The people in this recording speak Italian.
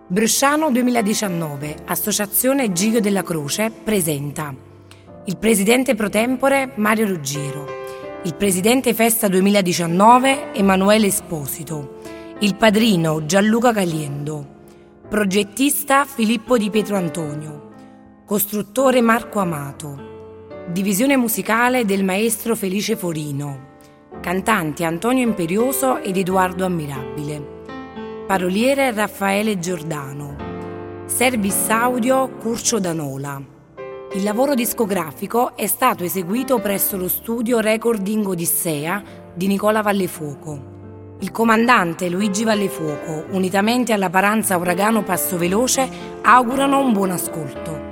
Bresciano 2019, Associazione Giglio della Croce, presenta il presidente pro tempore Mario Ruggiero, il presidente Festa 2019 Emanuele Esposito, il padrino Gianluca Caliendo, progettista Filippo Di Pietro Antonio, costruttore Marco Amato, divisione musicale del maestro Felice Forino, cantanti Antonio Imperioso ed Edoardo Ammirabile, paroliere Raffaele Giordano, service audio Curcio Danola. Il lavoro discografico è stato eseguito presso lo studio Recording Odissea di Nicola Vallefuoco. Il comandante Luigi Vallefuoco, unitamente alla Paranza Uragano Passo Veloce, augurano un buon ascolto.